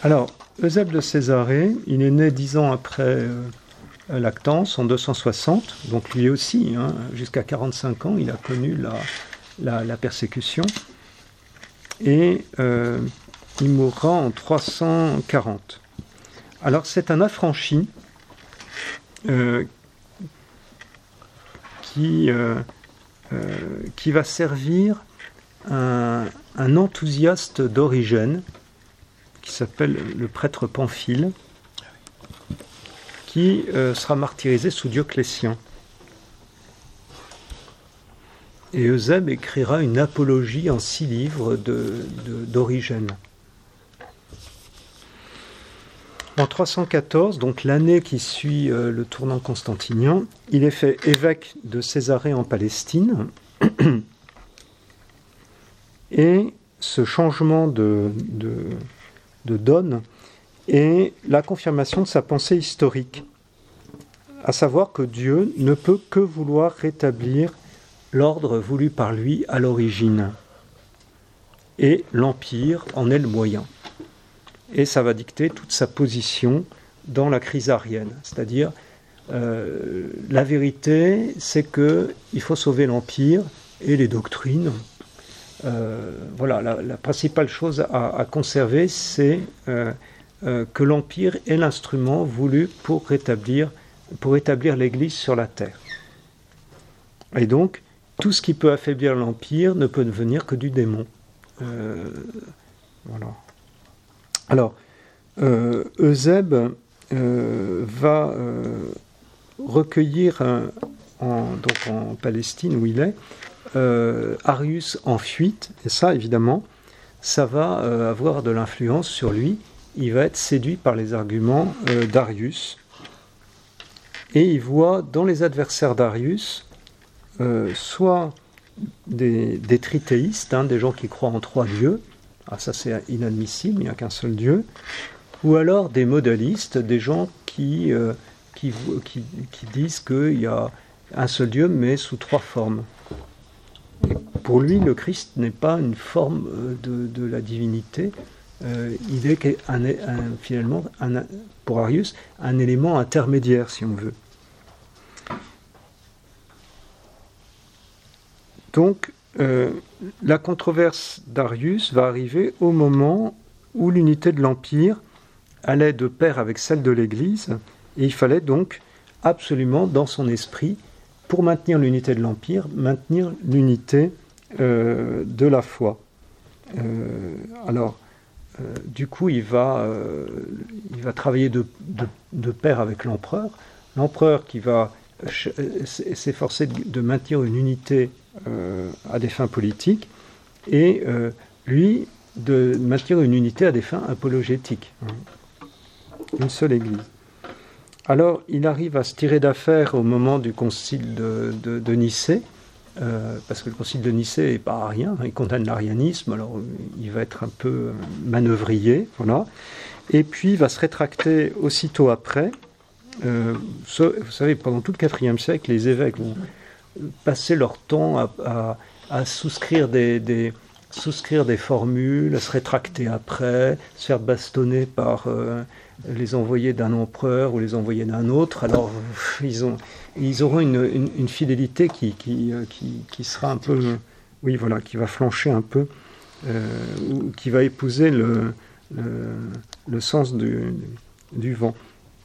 Alors, Eusèbe de Césarée, il est né 10 ans après Lactance, en 260, donc lui aussi, jusqu'à 45 ans, il a connu la persécution, et il mourra en 340. Alors, c'est un affranchi qui va servir un enthousiaste d'Origène, qui s'appelle le prêtre Pamphile, qui sera martyrisé sous Dioclétien. Et Eusèbe écrira une apologie en 6 livres d'Origène. En 314, donc l'année qui suit le tournant constantinien, il est fait évêque de Césarée en Palestine. Et ce changement de donne est la confirmation de sa pensée historique, à savoir que Dieu ne peut que vouloir rétablir l'ordre voulu par lui à l'origine. Et l'Empire en est le moyen. Et ça va dicter toute sa position dans la crise arienne. C'est-à-dire, la vérité, c'est qu'il faut sauver l'Empire et les doctrines. Voilà, la principale chose à conserver, c'est que l'Empire est l'instrument voulu pour rétablir l'Église sur la terre. Et donc, tout ce qui peut affaiblir l'Empire ne peut venir que du démon. Voilà. Alors, Eusèbe va recueillir donc en Palestine où il est, Arius en fuite, et ça, évidemment, ça va avoir de l'influence sur lui. Il va être séduit par les arguments d'Arius, et il voit dans les adversaires d'Arius soit des trithéistes, des gens qui croient en 3 dieux, ça c'est inadmissible, il n'y a qu'un seul Dieu, ou alors des modalistes, des gens qui disent qu'il y a un seul Dieu, mais sous 3 formes. Pour lui, le Christ n'est pas une forme de la divinité, il est finalement, pour Arius, un élément intermédiaire, si on veut. Donc, la controverse d'Arius va arriver au moment où l'unité de l'Empire allait de pair avec celle de l'Église, et il fallait donc absolument, dans son esprit, pour maintenir l'unité de l'Empire, maintenir l'unité de la foi. Du coup, il va travailler de pair avec l'empereur. L'empereur qui va s'efforcer de maintenir une unité à des fins politiques, et lui, de maintenir une unité à des fins apologétiques. Une seule Église. Alors, il arrive à se tirer d'affaire au moment du concile de Nicée, parce que le concile de Nicée n'est pas arien, il condamne l'arianisme, alors il va être un peu manœuvrier, voilà. Et puis, il va se rétracter aussitôt après. Vous savez, pendant tout le IVe siècle, les évêques vont passer leur temps à souscrire des formules, à se rétracter après, se faire bastonner par les envoyés d'un empereur ou les envoyés d'un autre. Alors, ils auront une fidélité qui sera un peu, oui, voilà, qui va flancher un peu, ou qui va épouser le sens du vent.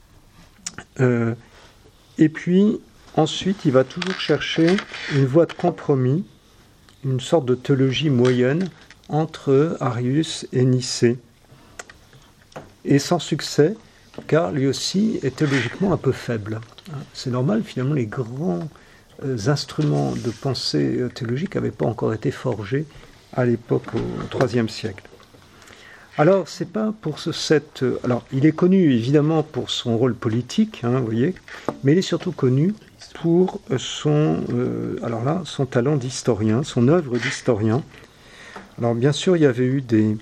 Et puis, ensuite, il va toujours chercher une voie de compromis, une sorte de théologie moyenne entre Arius et Nicée. Et sans succès, car lui aussi est théologiquement un peu faible. C'est normal, finalement, les grands instruments de pensée théologique n'avaient pas encore été forgés à l'époque, au IIIe siècle. Alors, c'est pas pour alors, il est connu, évidemment, pour son rôle politique, vous voyez, mais il est surtout connu pour son talent d'historien, son œuvre d'historien. Alors, bien sûr, il y avait eu des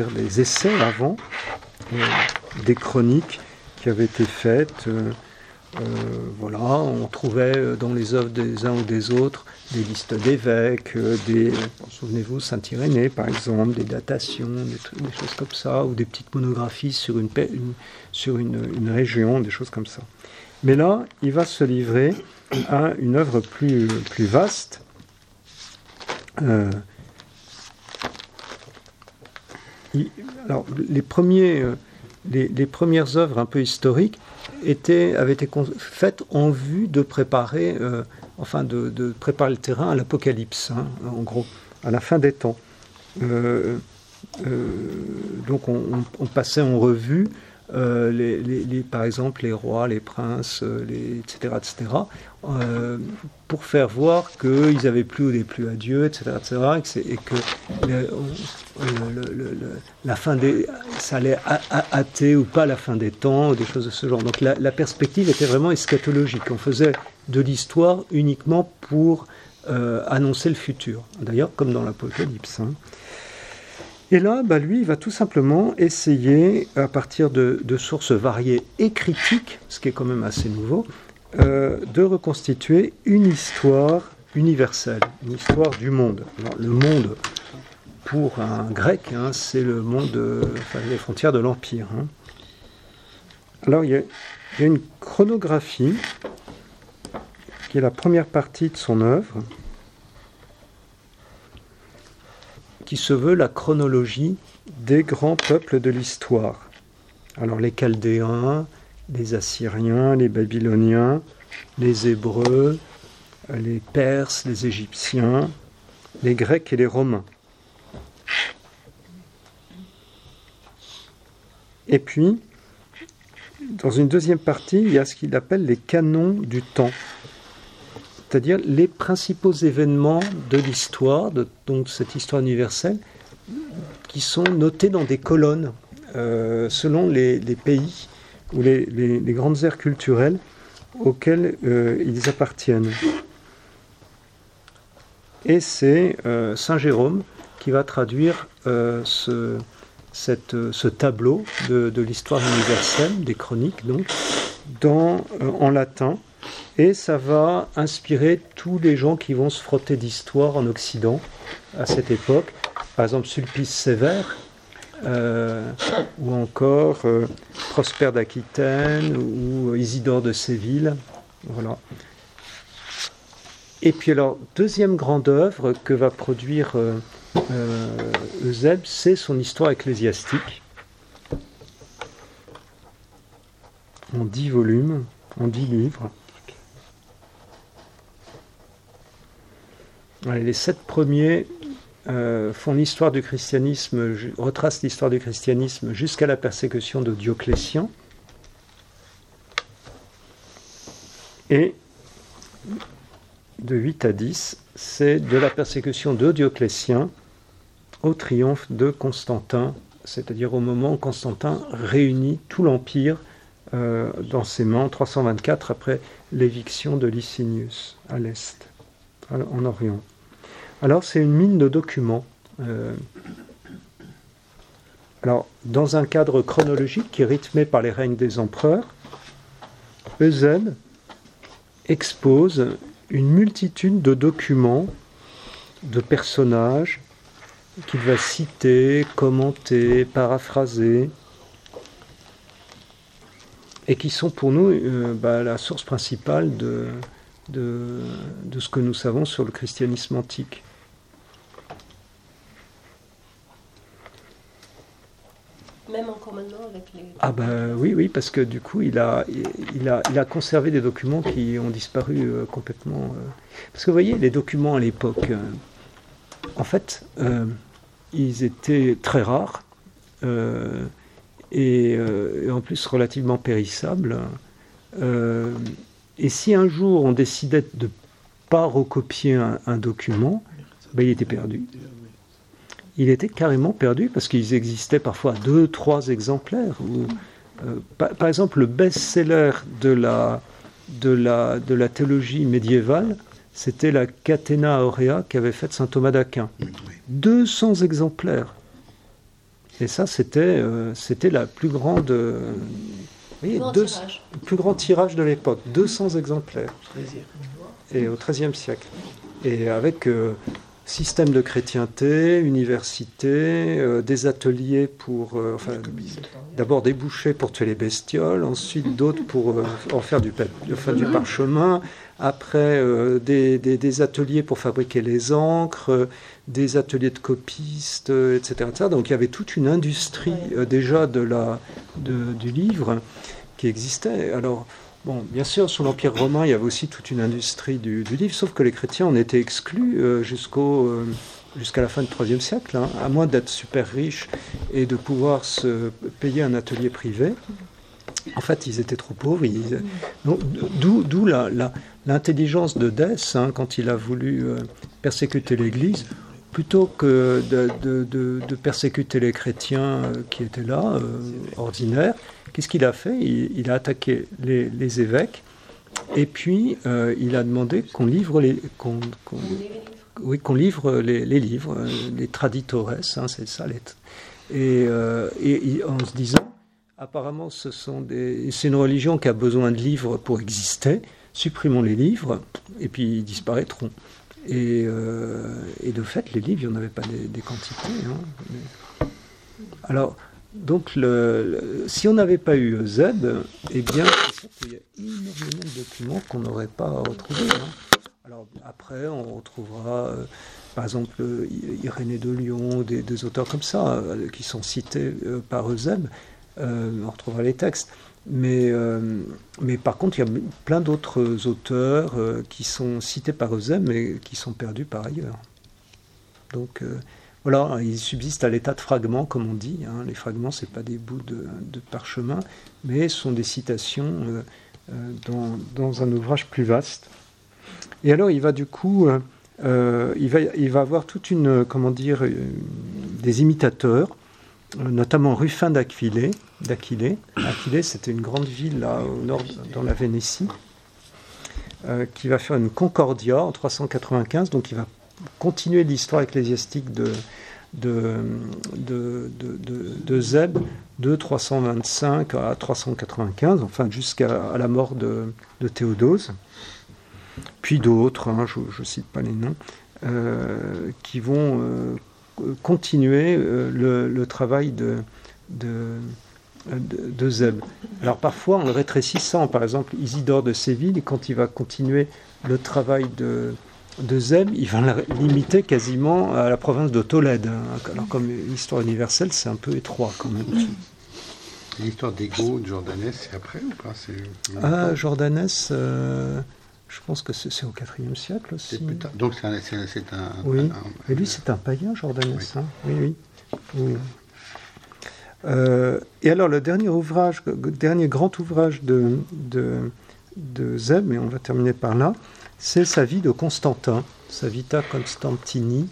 essais avant, des chroniques qui avaient été faites Voilà, on trouvait dans les œuvres des uns ou des autres des listes d'évêques, souvenez-vous, Saint-Irénée par exemple, des datations, des choses comme ça, ou des petites monographies sur une région, des choses comme ça. Mais là, il va se livrer à une œuvre plus vaste. Alors, les premières œuvres un peu historiques avaient été faites en vue de préparer, de préparer le terrain à l'Apocalypse, en gros, à la fin des temps. Donc on passait en revue par exemple les rois, les princes, etc., pour faire voir qu'ils n'avaient plus ou déplu à Dieu, etc., et que la fin ça allait hâter ou pas la fin des temps, ou des choses de ce genre. Donc la perspective était vraiment eschatologique. On faisait de l'histoire uniquement pour annoncer le futur. D'ailleurs, comme dans l'Apocalypse. Et là, lui, il va tout simplement essayer, à partir de sources variées et critiques, ce qui est quand même assez nouveau, de reconstituer une histoire universelle, une histoire du monde. Alors, le monde, pour un grec, c'est le monde, les frontières de l'Empire. Alors, il y a une chronographie, qui est la première partie de son œuvre, qui se veut la chronologie des grands peuples de l'histoire. Alors les Chaldéens, les Assyriens, les Babyloniens, les Hébreux, les Perses, les Égyptiens, les Grecs et les Romains. Et puis, dans une deuxième partie, il y a ce qu'il appelle les canons du temps. C'est-à-dire les principaux événements de l'histoire, donc cette histoire universelle, qui sont notés dans des colonnes selon les pays ou les grandes aires culturelles auxquelles ils appartiennent. Et c'est Saint Jérôme qui va traduire ce tableau de l'histoire universelle, des chroniques, donc, en latin. Et ça va inspirer tous les gens qui vont se frotter d'histoire en Occident à cette époque. Par exemple, Sulpice Sévère, ou encore Prosper d'Aquitaine, ou Isidore de Séville. Voilà. Et puis alors, deuxième grande œuvre que va produire Eusèbe, c'est son histoire ecclésiastique. En 10 volumes, en 10 livres. Les 7 premiers font l'histoire du christianisme, retracent l'histoire du christianisme jusqu'à la persécution de Dioclétien. Et de 8 à 10, c'est de la persécution de Dioclétien au triomphe de Constantin, c'est-à-dire au moment où Constantin réunit tout l'Empire dans ses mains, en 324, après l'éviction de Licinius à l'Est, en Orient. Alors, c'est une mine de documents. Alors, dans un cadre chronologique qui est rythmé par les règnes des empereurs, Eusèbe expose une multitude de documents, de personnages, qu'il va citer, commenter, paraphraser, et qui sont pour nous la source principale de ce que nous savons sur le christianisme antique. Même encore maintenant avec les... Oui, parce que du coup, il a conservé des documents qui ont disparu complètement. Parce que vous voyez, les documents à l'époque, en fait, ils étaient très rares et en plus relativement périssables. Et si un jour on décidait de ne pas recopier un document, il était perdu. Il était carrément perdu parce qu'ils existaient parfois 2-3 exemplaires. Par exemple, le best-seller de la théologie médiévale, c'était la Catena Aurea qu'avait faite saint Thomas d'Aquin. 200 exemplaires. Et ça, c'était la plus grande voyez, tirage. Plus grand tirage de l'époque, 200 exemplaires. Et au XIIIe siècle. Et avec système de chrétienté, université, des ateliers pour... d'abord des bouchers pour tuer les bestioles, ensuite d'autres pour en faire du parchemin, après des ateliers pour fabriquer les encres, des ateliers de copistes, etc., etc. Donc il y avait toute une industrie déjà du livre qui existait. Alors, bon, bien sûr, sous l'Empire romain, il y avait aussi toute une industrie du livre, sauf que les chrétiens en étaient exclus jusqu'à la fin du IIIe siècle, hein, à moins d'être super riches et de pouvoir se payer un atelier privé. En fait, ils étaient trop pauvres. D'où l'intelligence de Dès, hein, quand il a voulu persécuter l'Église, plutôt que de persécuter les chrétiens qui étaient là, ordinaires. Qu'est-ce qu'il a fait ? Il a attaqué les évêques, et puis il a demandé qu'on livre qu'on livre les livres, les traditores, hein, c'est ça. Et en se disant, apparemment, c'est une religion qui a besoin de livres pour exister. Supprimons les livres, et puis ils disparaîtront. Et de fait, les livres, il n'y en avait pas des quantités. Hein. Alors, donc, si on n'avait pas eu Zeb, eh bien, c'est sûr qu'il y a énormément de documents qu'on n'aurait pas retrouvés. Hein. Alors, après, on retrouvera, par exemple, Irénée de Lyon, des auteurs comme ça, qui sont cités par Eusèbe. On retrouvera les textes. Mais par contre, il y a plein d'autres auteurs qui sont cités par Eusèbe, mais qui sont perdus par ailleurs. Donc, voilà, ils subsistent à l'état de fragments, comme on dit. Hein. Les fragments, ce n'est pas des bouts de parchemin, mais ce sont des citations dans un ouvrage plus vaste. Et alors, il va du coup, il va avoir toute des imitateurs, notamment Ruffin d'Aquilée. Aquilée, c'était une grande ville là, au nord, dans la Vénétie, qui va faire une concordia en 395, donc il va continuer l'histoire ecclésiastique de Zeb de 325 à 395, enfin jusqu'à la mort de Théodose, puis d'autres, hein, je ne cite pas les noms, qui vont continuer le travail de Zeb. Alors parfois en le rétrécissant, par exemple Isidore de Séville, quand il va continuer le travail de Zeb, il va limiter quasiment à la province de Tolède. Alors comme l'histoire universelle, c'est un peu étroit quand même. L'histoire d'Ego de Jordanès, c'est après ou pas? Jordanès, je pense que c'est au IVe siècle aussi. C'est plus tard. Donc c'est un... Oui, et lui c'est un païen, Jordanès. Oui. Hein. Oui. Et alors le dernier grand ouvrage de Zeb, et on va terminer par là, c'est sa vie de Constantin, sa Vita Constantini,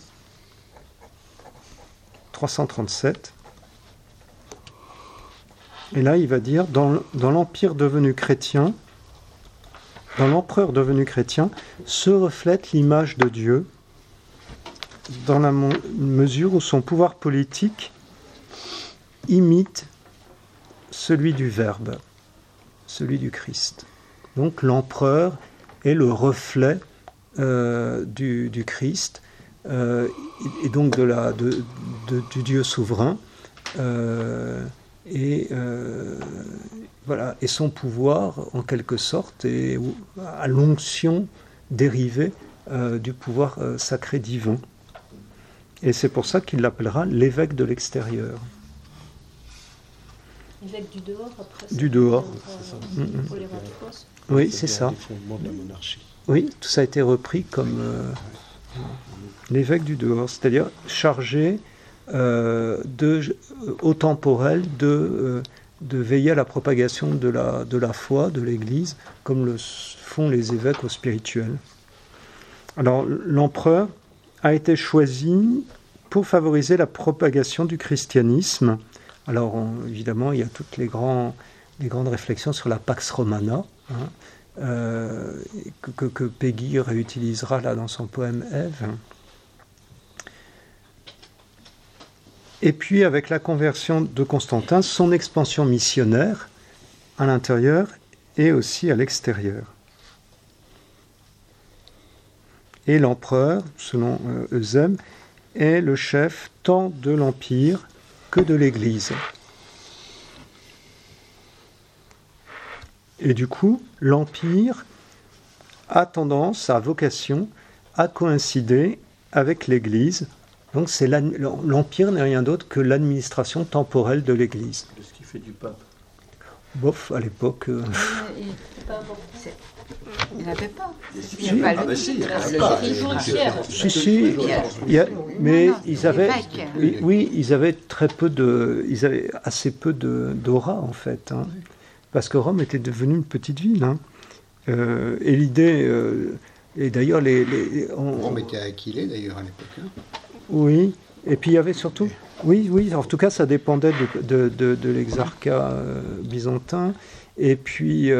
337. Et là il va dire, dans l'empire devenu chrétien, dans l'empereur devenu chrétien, se reflète l'image de Dieu, dans la mesure où son pouvoir politique imite celui du Verbe, celui du Christ. Donc l'empereur est le reflet du Christ et donc du Dieu souverain voilà, et son pouvoir en quelque sorte est à l'onction dérivée du pouvoir sacré divin. Et c'est pour ça qu'il l'appellera l'évêque de l'extérieur. L'évêque du dehors, après. Du dehors. Oui, c'est ça. Oui, tout ça a été repris comme l'évêque du dehors, c'est-à-dire chargé au temporel de veiller à la propagation de la foi, de l'Église, comme le font les évêques au spirituel. Alors, l'empereur a été choisi pour favoriser la propagation du christianisme. Alors, évidemment, il y a toutes les grandes réflexions sur la Pax Romana, hein, que Peggy réutilisera là dans son poème Ève. Et puis, avec la conversion de Constantin, son expansion missionnaire à l'intérieur et aussi à l'extérieur. Et l'empereur, selon Eusèbe, est le chef tant de l'Empire que de l'Église. Et du coup, l'Empire a tendance, a vocation à coïncider avec l'Église. Donc l'Empire n'est rien d'autre que l'administration temporelle de l'Église. C'est ce qui fait du pape. Bof, à l'époque... Il n'avait pas. Si. Mais ils avaient... Oui, ils avaient assez peu d'aura, en fait. Hein, parce que Rome était devenue une petite ville. Hein. Et l'idée... et d'ailleurs, Rome était à Aquilée, d'ailleurs, à l'époque. Hein. Oui, et puis il y avait surtout... Oui, en tout cas, ça dépendait de l'exarcat byzantin. Et puis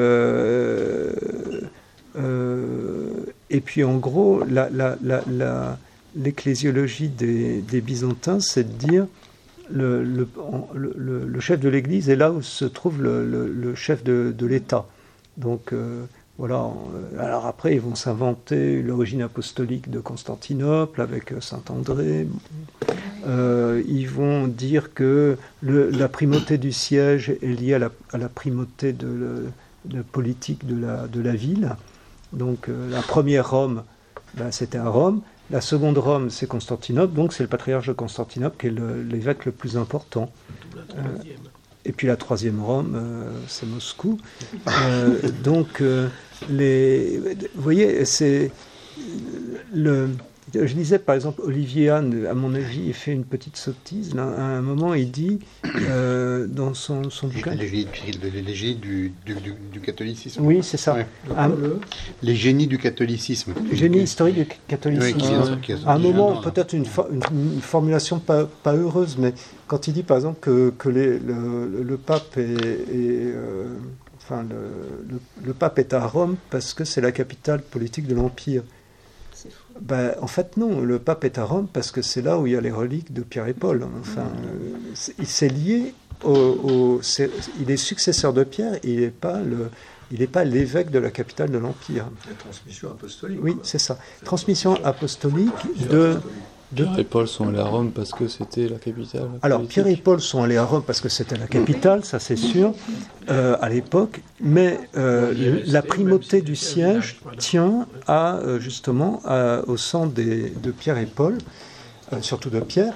en gros, l'ecclésiologie des Byzantins, c'est de dire le chef de l'Église est là où se trouve le chef de l'État. Donc voilà. Alors après, ils vont s'inventer l'origine apostolique de Constantinople avec Saint-André. Ils vont dire que la primauté du siège est liée à la primauté de politique de la ville. Donc la première Rome, c'était à Rome. La seconde Rome, c'est Constantinople. Donc c'est le patriarche de Constantinople qui est l'évêque le plus important. Et puis la troisième Rome, c'est Moscou. Donc, vous voyez, c'est je disais par exemple, Olivier Hahn, à mon avis, il fait une petite sottise. Là, à un moment, il dit dans son bouquin. Les génies du catholicisme. Oui, c'est ça. Ouais. Les génies du catholicisme. Génie historique du catholicisme. Oui, à un moment, peut-être une formulation pas heureuse, mais quand il dit par exemple que le pape le pape est à Rome parce que c'est la capitale politique de l'Empire. En fait, non, le pape est à Rome parce que c'est là où il y a les reliques de Pierre et Paul. Enfin, c'est lié il est successeur de Pierre, il n'est pas l'évêque de la capitale de l'Empire. La transmission apostolique. Oui, c'est ça. Transmission apostolique de... Pierre et Paul sont allés à Rome parce que c'était la capitale. Alors, Pierre et Paul sont allés à Rome parce que c'était la capitale, ça c'est sûr, à l'époque, mais la primauté du siège tient justement au sang de Pierre et Paul, surtout de Pierre,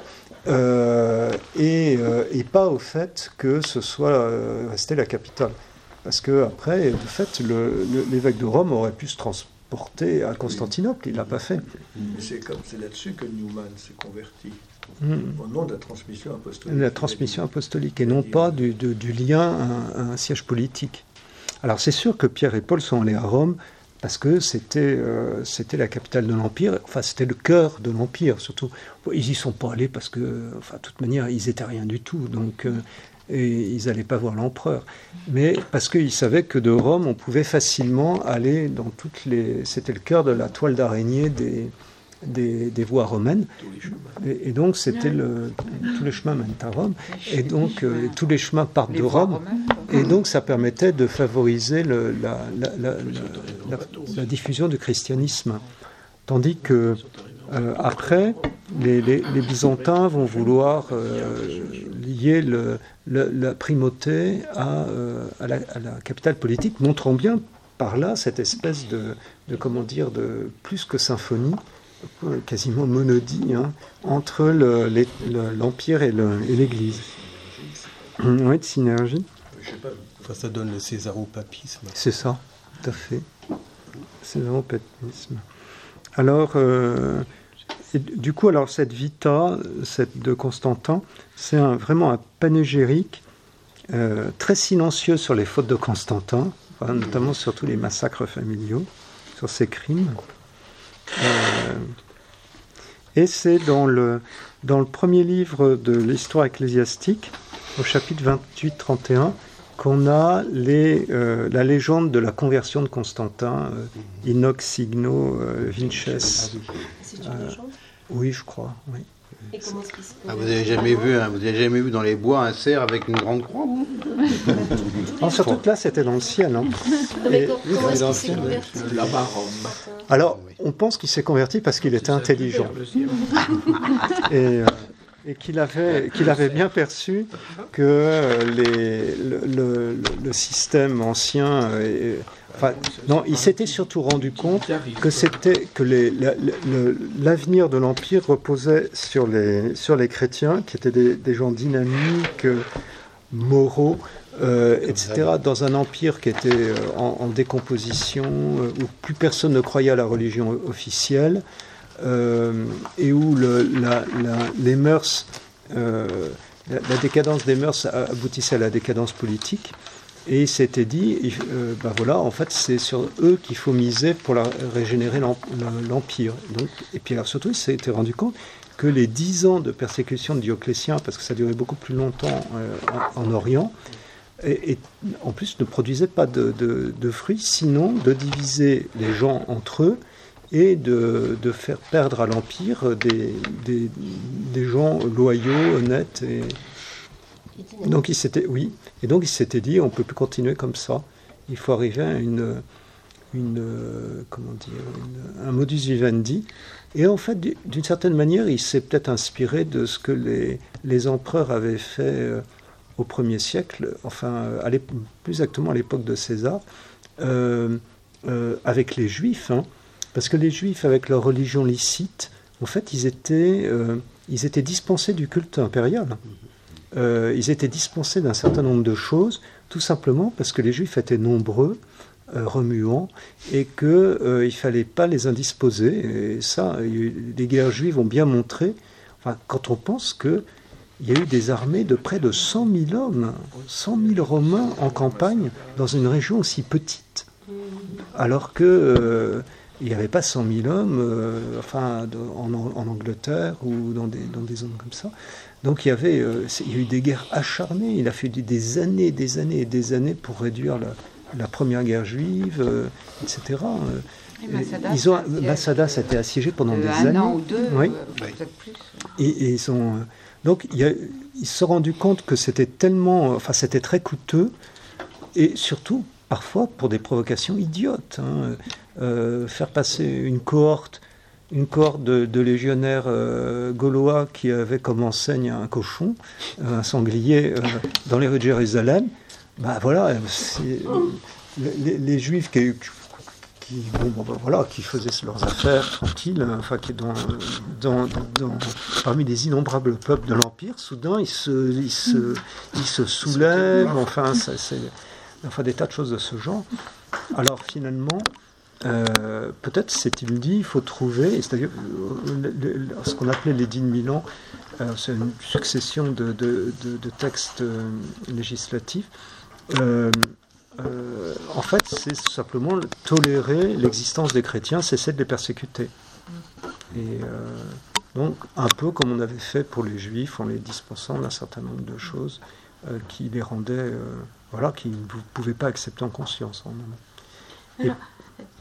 et pas au fait que ce soit resté la capitale. Parce qu'après, de fait, l'évêque de Rome aurait pu se transporter à Constantinople, il ne l'a pas fait. C'est là-dessus que Newman s'est converti, au nom de la transmission apostolique. La transmission apostolique, et non pas du lien à un siège politique. Alors c'est sûr que Pierre et Paul sont allés à Rome parce que c'était la capitale de l'Empire, enfin c'était le cœur de l'Empire surtout. Ils n'y sont pas allés parce que, de toute manière, ils n'étaient rien du tout, donc... et ils n'allaient pas voir l'empereur. Mais parce qu'ils savaient que de Rome, on pouvait facilement aller dans c'était le cœur de la toile d'araignée des voies romaines. Et donc, c'était tous les chemins mènent à Rome. Et donc, tous les chemins partent de Rome. Et donc, ça permettait de favoriser la diffusion du christianisme. Tandis que après, les Byzantins vont vouloir lier la primauté à la capitale politique, montrant bien par là cette espèce de plus que symphonie, quasiment monodie, entre l'Empire et l'Église. Oui, de synergie. Je sais pas. Enfin, ça donne le césaropapisme. C'est ça, tout à fait. Césaropapisme. Alors, du coup, cette Vita, de Constantin, c'est vraiment un panégyrique très silencieux sur les fautes de Constantin, notamment sur tous les massacres familiaux, sur ses crimes. Et c'est dans le premier livre de l'histoire ecclésiastique, au chapitre 28-31, qu'on a la légende de la conversion de Constantin, Inox Signo Vinces. C'est une légende ? Oui, je crois, oui. Et comment est-ce qu'il se Vous n'avez jamais vu dans les bois un cerf avec une grande croix, vous? Non, surtout que là, c'était dans le ciel. Hein. Non, mais Et- comment est-ce qu'il s'est converti Là-bas, Rome. alors, on pense qu'il s'est converti parce qu'il était intelligent. Et qu'il avait bien perçu que le système ancien... non, il s'était surtout rendu compte que l'avenir de l'Empire reposait sur les chrétiens, qui étaient des gens dynamiques, moraux, etc., dans un empire qui était en décomposition, où plus personne ne croyait à la religion officielle, et où les mœurs, la décadence des mœurs aboutissait à la décadence politique. Et il s'était dit, voilà, en fait, c'est sur eux qu'il faut miser pour régénérer l'Empire. Donc, et puis alors, surtout, il s'était rendu compte que les 10 ans de persécution de Dioclétien, parce que ça durait beaucoup plus longtemps en Orient, et en plus ne produisaient pas de fruits, sinon de diviser les gens entre eux et de faire perdre à l'Empire des gens loyaux, honnêtes. Donc il s'était dit, on ne peut plus continuer comme ça. Il faut arriver à un modus vivendi. Et en fait, d'une certaine manière, il s'est peut-être inspiré de ce que les empereurs avaient fait au 1er siècle, enfin, plus exactement à l'époque de César, avec les Juifs. Hein, parce que les Juifs, avec leur religion licite, en fait, ils étaient dispensés du culte impérial. Ils étaient dispensés d'un certain nombre de choses, tout simplement parce que les Juifs étaient nombreux, remuants, et qu'il ne fallait pas les indisposer. Et ça, les guerres juives ont bien montré, enfin, quand on pense qu'il y a eu des armées de près de 100 000 hommes, 100 000 Romains en campagne, dans une région aussi petite, alors que... il n'y avait pas 100 000 hommes en Angleterre ou dans des zones comme ça. Donc il y a eu des guerres acharnées. Il a fallu des années et des années pour réduire la première guerre juive, etc. Masada a été assiégé pendant des années. Un an ou deux, oui. Peut-être plus. Et donc ils se sont rendus compte que c'était c'était très coûteux et surtout parfois pour des provocations idiotes. Hein. Faire passer une cohorte de légionnaires gaulois qui avaient comme enseigne un cochon, un sanglier, dans les rues de Jérusalem, les Juifs qui faisaient leurs affaires tranquilles, parmi les innombrables peuples de l'Empire, soudain ils se soulèvent, des tas de choses de ce genre. Alors finalement, peut-être s'est-il dit, il faut trouver, c'est-à-dire ce qu'on appelait l'édit de Milan, c'est une succession de textes législatifs. En fait, c'est simplement tolérer l'existence des chrétiens, cesser de les persécuter. Et donc, un peu comme on avait fait pour les Juifs, en les dispensant d'un certain nombre de choses qui les rendaient, qu'ils ne pouvaient pas accepter en conscience. Alors,